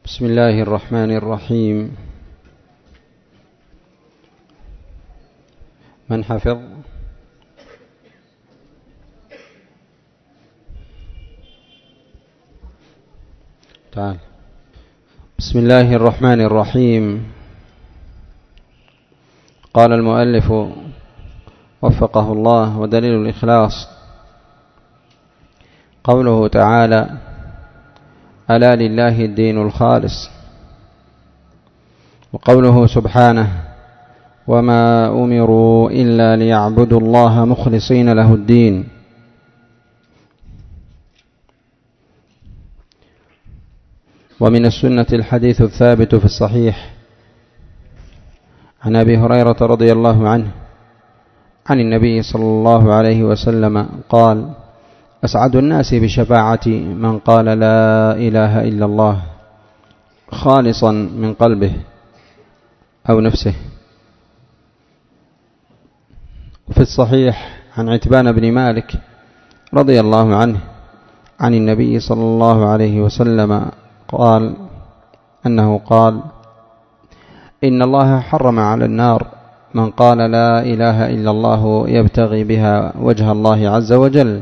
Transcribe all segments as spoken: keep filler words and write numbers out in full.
بسم الله الرحمن الرحيم. من حفظ؟ تعال. بسم الله الرحمن الرحيم. قال المؤلف وفقه الله: ودليل الإخلاص قوله تعالى: ألا لله الدين الخالص، وقوله سبحانه: وما أمروا إلا ليعبدوا الله مخلصين له الدين. ومن السنة الحديث الثابت في الصحيح عن أبي هريرة رضي الله عنه عن النبي صلى الله عليه وسلم قال: أسعد الناس بشفاعتي من قال لا إله إلا الله خالصا من قلبه أو نفسه. وفي الصحيح عن عتبان بن مالك رضي الله عنه عن النبي صلى الله عليه وسلم قال أنه قال: إن الله حرم على النار من قال لا إله إلا الله يبتغي بها وجه الله عز وجل.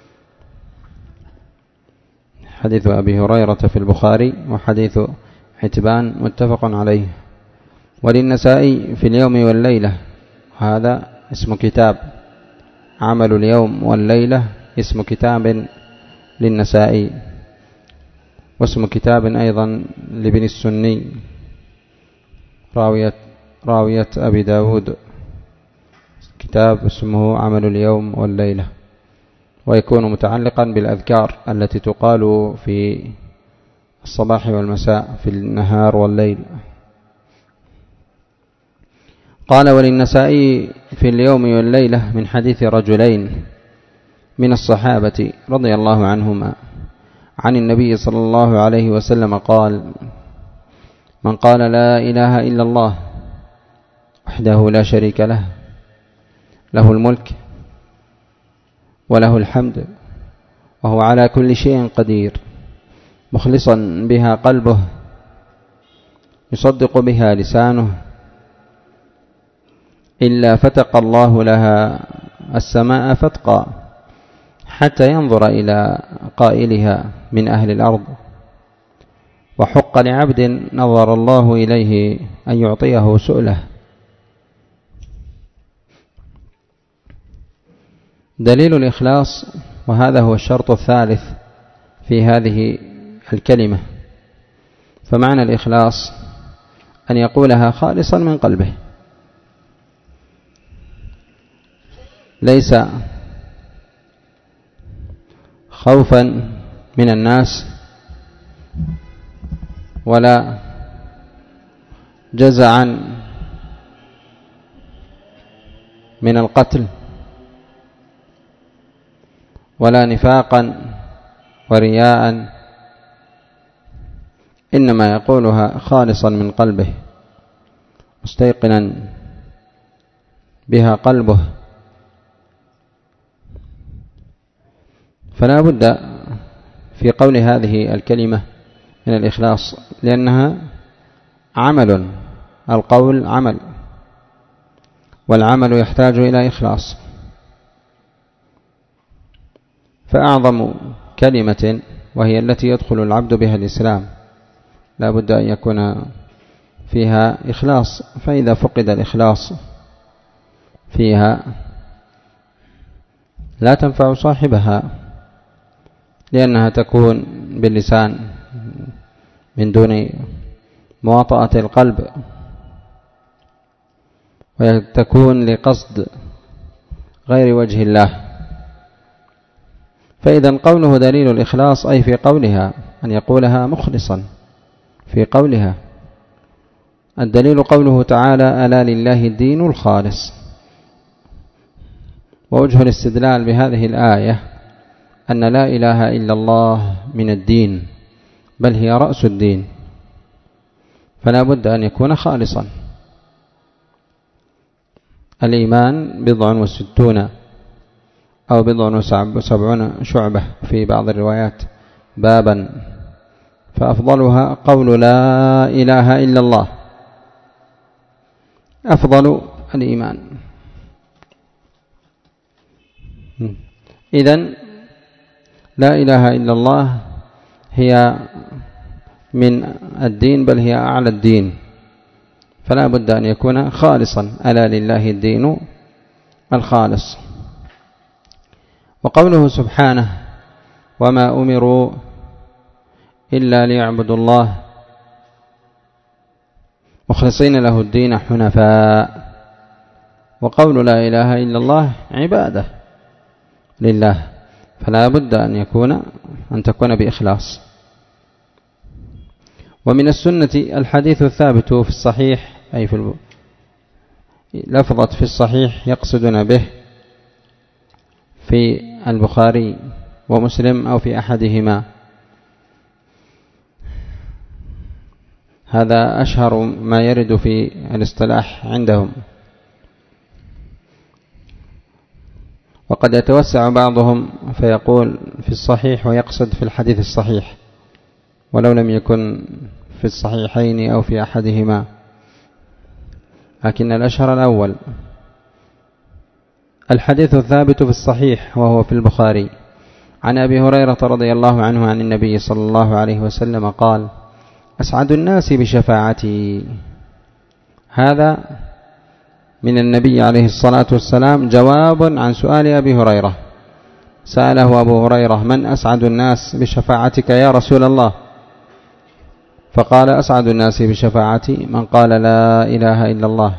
حديث أبي هريرة في البخاري، وحديث عتبان متفق عليه. وللنسائي في اليوم والليلة، هذا اسم كتاب، عمل اليوم والليلة اسم كتاب للنسائي، واسم كتاب أيضا لابن السني راوية, راوية أبي داود، كتاب اسمه عمل اليوم والليلة، ويكون متعلقا بالأذكار التي تقال في الصباح والمساء، في النهار والليل. قال: وللنسائي في اليوم والليلة من حديث رجلين من الصحابة رضي الله عنهما عن النبي صلى الله عليه وسلم قال: من قال لا إله إلا الله وحده لا شريك له، له الملك وله الحمد وهو على كل شيء قدير، مخلصا بها قلبه، يصدق بها لسانه، إلا فتق الله لها السماء فتقا حتى ينظر إلى قائلها من أهل الأرض، وحق لعبد نظر الله إليه أن يعطيه سؤله. دليل الإخلاص، وهذا هو الشرط الثالث في هذه الكلمة. فمعنى الإخلاص أن يقولها خالصا من قلبه، ليس خوفا من الناس ولا جزعا من القتل ولا نفاقا ورياء، إنما يقولها خالصا من قلبه، مستيقنا بها قلبه. فلا بد في قول هذه الكلمة من الإخلاص، لأنها عمل، القول عمل، والعمل يحتاج إلى إخلاص. فأعظم كلمة وهي التي يدخل العبد بها الإسلام لا بد أن يكون فيها إخلاص، فإذا فقد الإخلاص فيها لا تنفع صاحبها، لأنها تكون باللسان من دون مواطأة القلب، وتكون لقصد غير وجه الله. فإذا قوله دليل الإخلاص أي في قولها، أن يقولها مخلصا في قولها. الدليل قوله تعالى: ألا لله الدين الخالص. ووجه الاستدلال بهذه الآية أن لا إله إلا الله من الدين، بل هي رأس الدين، فلا بد أن يكون خالصا. الإيمان بضع وستون أو بضع وسبعون شعبة في بعض الروايات، بابا فأفضلها قول لا إله إلا الله، أفضل الإيمان. إذن لا إله إلا الله هي من الدين، بل هي أعلى الدين، فلا بد أن يكون خالصا. ألا لله الدين الخالص. وقوله سبحانه وما أمروا إلا ليعبدوا الله مخلصين له الدين حنفاء. وقول لا إله إلا الله عبادة لله، فلا بد أن يكون أن تكون بإخلاص. ومن السنة الحديث الثابت في الصحيح، أي في لفظة في الصحيح يقصدون به في البخاري ومسلم أو في أحدهما، هذا أشهر ما يرد في الاصطلاح عندهم. وقد يتوسع بعضهم فيقول في الصحيح ويقصد في الحديث الصحيح، ولو لم يكن في الصحيحين أو في أحدهما، لكن الأشهر الأول. الحديث الثابت في الصحيح وهو في البخاري عن أبي هريرة رضي الله عنه عن النبي صلى الله عليه وسلم قال أسعد الناس بشفاعتي. هذا من النبي عليه الصلاة والسلام جواب عن سؤال أبي هريرة. سأله أبو هريرة من أسعد الناس بشفاعتك يا رسول الله؟ فقال أسعد الناس بشفاعتي من قال لا إله إلا الله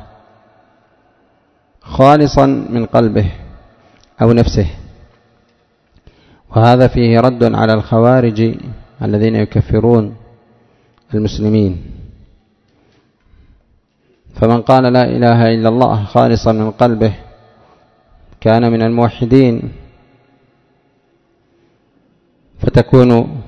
خالصا من قلبه أو نفسه. وهذا فيه رد على الخوارج الذين يكفرون المسلمين. فمن قال لا إله إلا الله خالصا من قلبه كان من الموحدين، فتكون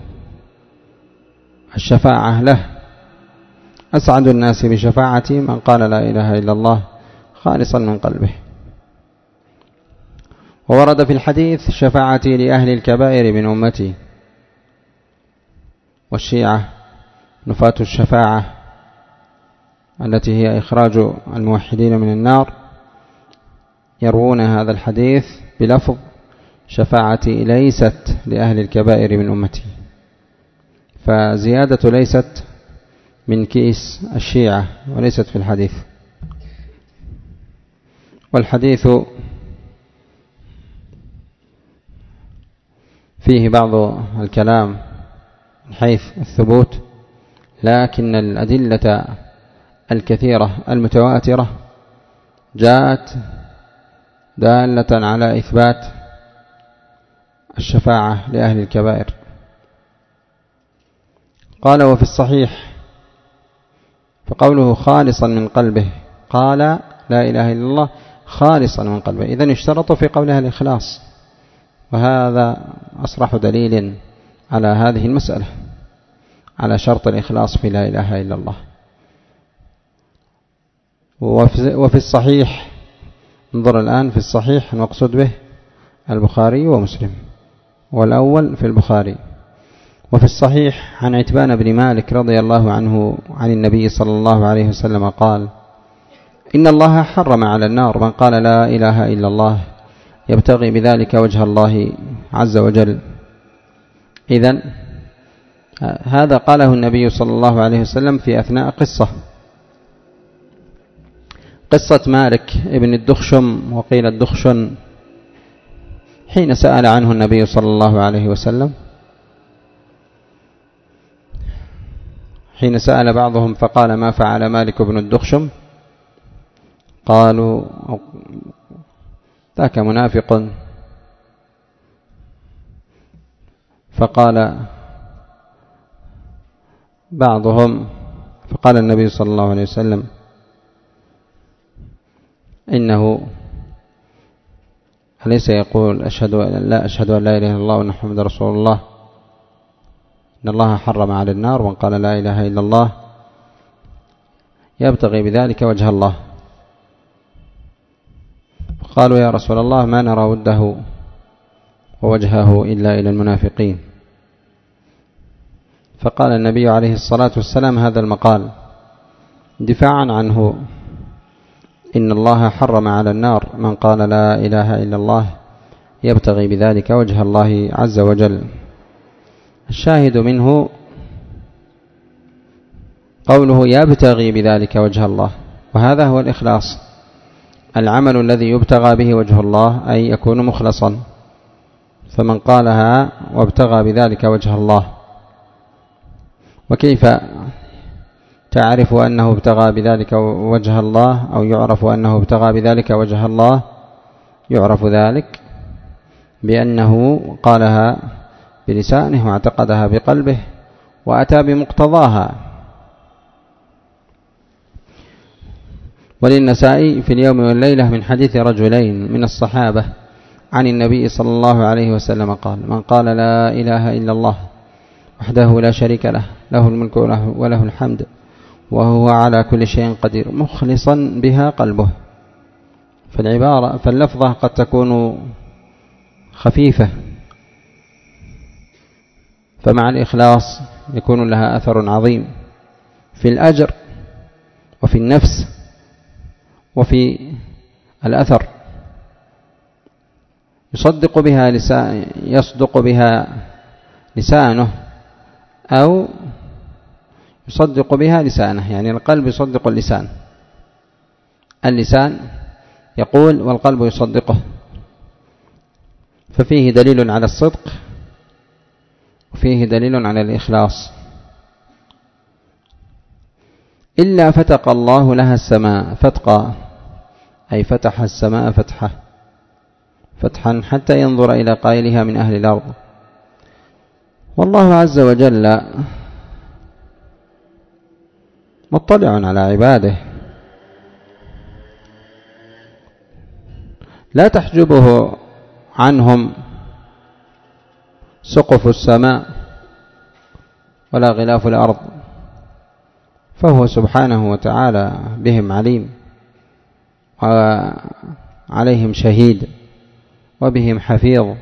الشفاعة له. أسعد الناس بشفاعتي من قال لا إله إلا الله خالصا من قلبه. وورد في الحديث شفاعتي لأهل الكبائر من أمتي. والشيعة نفاة الشفاعة التي هي إخراج الموحدين من النار يروون هذا الحديث بلفظ شفاعتي ليست لأهل الكبائر من أمتي، فزيادة ليست من كيس الشيعة وليست في الحديث. والحديث فيه بعض الكلام من حيث الثبوت، لكن الأدلة الكثيرة المتواترة جاءت دالة على إثبات الشفاعة لأهل الكبائر. قال وفي الصحيح فقوله خالصا من قلبه، قال لا إله إلا الله خالصا من قلبه، إذن اشترطوا في قولها الإخلاص، وهذا أصرح دليل على هذه المسألة، على شرط الإخلاص في لا إله إلا الله. وفي الصحيح، انظر الآن في الصحيح المقصود به البخاري ومسلم، والأول في البخاري. وفي الصحيح عن عتبان بن مالك رضي الله عنه عن النبي صلى الله عليه وسلم قال إن الله حرم على النار من قال لا إله إلا الله يبتغي بذلك وجه الله عز وجل. إذن هذا قاله النبي صلى الله عليه وسلم في أثناء قصة قصة مالك ابن الدخشم، وقيل الدخشن، حين سأل عنه النبي صلى الله عليه وسلم، حين سأل بعضهم فقال ما فعل مالك بن الدخشم؟ قالوا ذاك منافق. فقال بعضهم فقال النبي صلى الله عليه وسلم إنه أليس يقول أشهد لا أشهد أن لا إله إلا الله وأن محمدا رسول الله، إن الله حرم على النار من قال لا إله إلا الله يبتغي بذلك وجه الله. قالوا يا رسول الله ما نرى وده ووجهه إلا إلى المنافقين. فقال النبي عليه الصلاة والسلام هذا المقال دفاعا عنه: إن الله حرم على النار من قال لا إله إلا الله يبتغي بذلك وجه الله عز وجل. الشاهد منه قوله يبتغي بذلك وجه الله، وهذا هو الإخلاص، العمل الذي يبتغى به وجه الله أي يكون مخلصا. فمن قالها وابتغى بذلك وجه الله، وكيف تعرف أنه ابتغى بذلك وجه الله أو يعرف أنه ابتغى بذلك وجه الله؟ يعرف ذلك بأنه قالها بلسانه واعتقدها بقلبه وأتى بمقتضاها. وللنسائي في اليوم والليلة من حديث رجلين من الصحابة عن النبي صلى الله عليه وسلم قال: من قال لا إله إلا الله وحده لا شريك له له الملك وله الحمد وهو على كل شيء قدير مخلصا بها قلبه. فالعبارة فاللفظة قد تكون خفيفة، فمع الإخلاص يكون لها أثر عظيم في الأجر وفي النفس وفي الأثر. يصدق بها لسان يصدق بها لسانه أو يصدق بها لسانه، يعني القلب يصدق اللسان، اللسان يقول والقلب يصدقه، ففيه دليل على الصدق وفيه دليل على الإخلاص. إلا فتق الله لها السماء فتقا، أي فتح السماء فتحة فتحا حتى ينظر إلى قائلها من أهل الأرض. والله عز وجل مطلع على عباده، لا تحجبه عنهم سقف السماء ولا غلاف الأرض، فهو سبحانه وتعالى بهم عليم وعليهم شهيد وبهم حفيظ.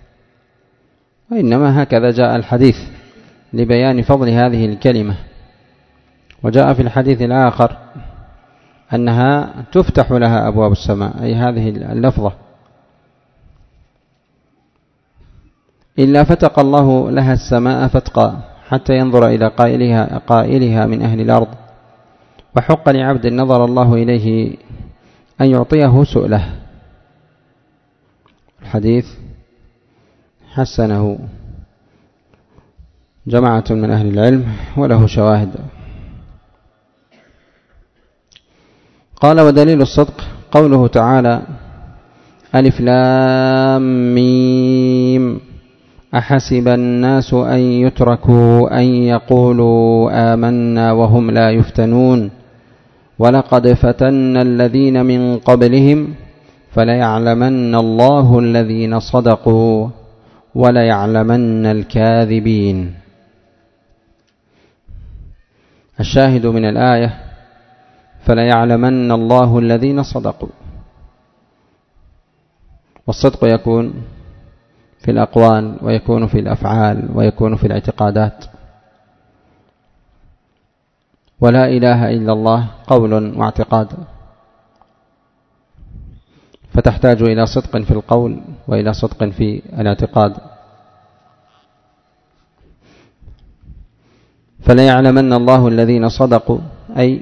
وإنما هكذا جاء الحديث لبيان فضل هذه الكلمة. وجاء في الحديث الآخر أنها تفتح لها أبواب السماء، أي هذه اللفظة إلا فتق الله لها السماء فتقا حتى ينظر إلى قائلها, قائلها من أهل الأرض. وحق لعبد نظر الله إليه أن يعطيه سؤله. الحديث حسنه جماعة من أهل العلم وله شواهد. قال: ودليل الصدق قوله تعالى: ألف لام ميم أحسب الناس أن يتركوا أن يقولوا آمنا وهم لا يفتنون ولقد فتنا الذين من قبلهم فليعلمن الله الذين صدقوا وليعلمن الكاذبين. الشاهد من الآية: فليعلمن الله الذين صدقوا. والصدق يكون في الأقوال ويكون في الأفعال ويكون في الاعتقادات. ولا إله إلا الله قول واعتقاد، فتحتاج إلى صدق في القول وإلى صدق في الاعتقاد. فليعلمن الله الذين صدقوا، أي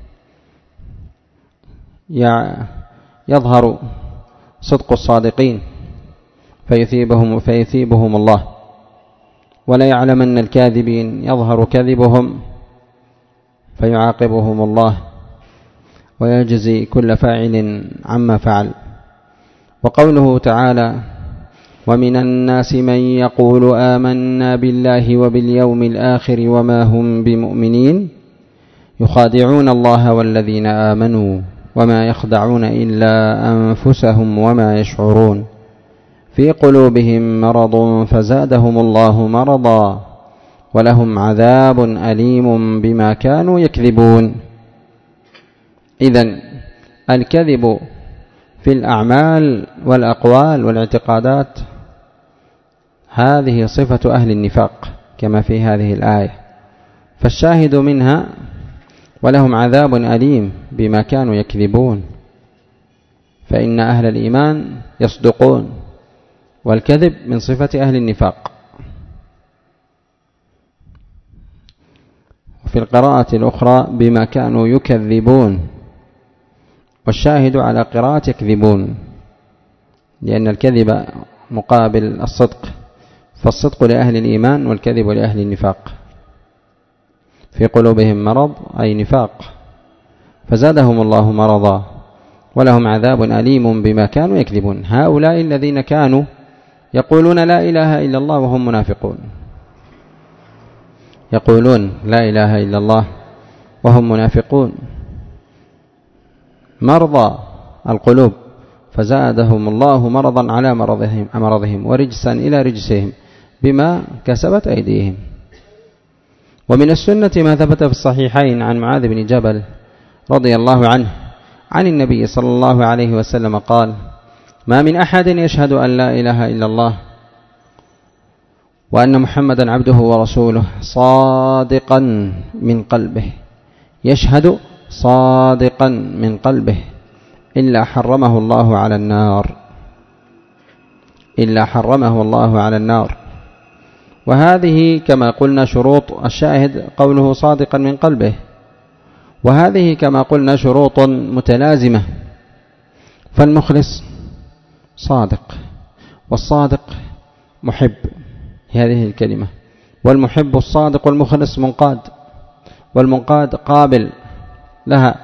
يظهر صدق الصادقين فيثيبهم, فيثيبهم الله. ولا يعلمن الكاذبين، يظهر كذبهم فيعاقبهم الله ويجزي كل فاعل عما فعل. وقوله تعالى: ومن الناس من يقول آمنا بالله وباليوم الآخر وما هم بمؤمنين يخادعون الله والذين آمنوا وما يخدعون إلا أنفسهم وما يشعرون في قلوبهم مرض فزادهم الله مرضا ولهم عذاب أليم بما كانوا يكذبون. إذن الكذب في الأعمال والأقوال والاعتقادات هذه صفة أهل النفاق كما في هذه الآية. فالشاهد منها ولهم عذاب أليم بما كانوا يكذبون، فإن أهل الإيمان يصدقون، والكذب من صفة أهل النفاق. وفي القراءة الأخرى بما كانوا يكذبون، والشاهد على قراءة يكذبون، لأن الكذب مقابل الصدق، فالصدق لأهل الإيمان والكذب لأهل النفاق. في قلوبهم مرض أي نفاق، فزادهم الله مرضا، ولهم عذاب أليم بما كانوا يكذبون. هؤلاء الذين كانوا يقولون لا إله إلا الله وهم منافقون، يقولون لا إله إلا الله وهم منافقون، مرضى القلوب، فزادهم الله مرضا على مرضهم, مرضهم ورجسا إلى رجسهم بما كسبت أيديهم. ومن السنة ما ثبت في الصحيحين عن معاذ بن جبل رضي الله عنه عن النبي صلى الله عليه وسلم قال: ما من أحد يشهد أن لا إله إلا الله وأن محمدا عبده ورسوله صادقا من قلبه، يشهد صادقا من قلبه، إلا حرمه الله على النار، إلا حرمه الله على النار. وهذه كما قلنا شروط الشاهد قوله صادقا من قلبه، وهذه كما قلنا شروط متلازمة، فالمخلص صادق، والصادق محب هذه الكلمة، والمحب الصادق والمخلص منقاد، والمنقاد قابل لها،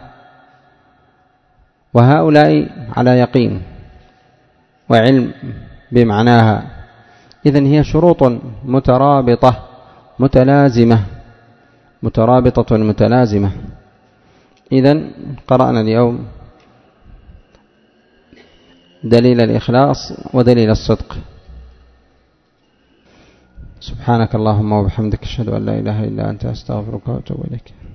وهؤلاء على يقين وعلم بمعناها. إذن هي شروط مترابطة متلازمة، مترابطة متلازمة. إذن قرأنا اليوم دليل الإخلاص ودليل الصدق. سبحانك اللهم وبحمدك، أشهد أن لا إله إلا أنت، أستغفرك وأتوب إليك.